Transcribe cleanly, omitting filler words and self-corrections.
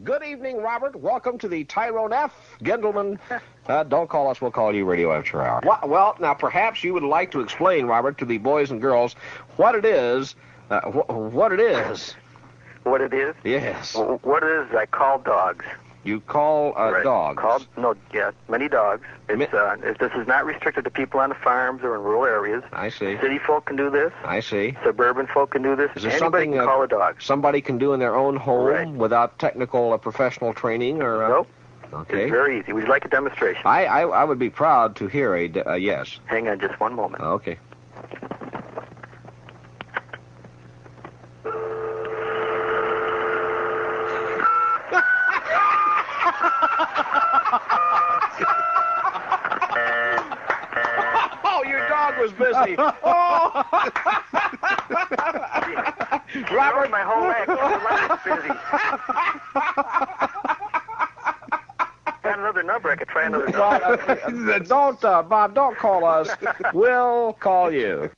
Good evening, Robert. Welcome to the Tyrone F. Gentlemen. Don't call us. We'll call you Radio After Hour. Well, now, perhaps you would like to explain, Robert, to the boys and girls what it is. What it is. What it is? Yes. What it is, I call dogs. You call dogs? Many dogs. This is not restricted to people on the farms or in rural areas. I see. City folk can do this. I see. Suburban folk can do this. Is there Anybody something can call a dog. Somebody can do in their own home without technical professional training? Or Nope. Okay. It's very easy. Would you like a demonstration? I would be proud to hear a yes. Hang on just one moment. Okay. Oh, your dog was busy. Oh! Robert, my whole leg was busy. Got another number. I could try another number. Bob, don't call us. We'll call you.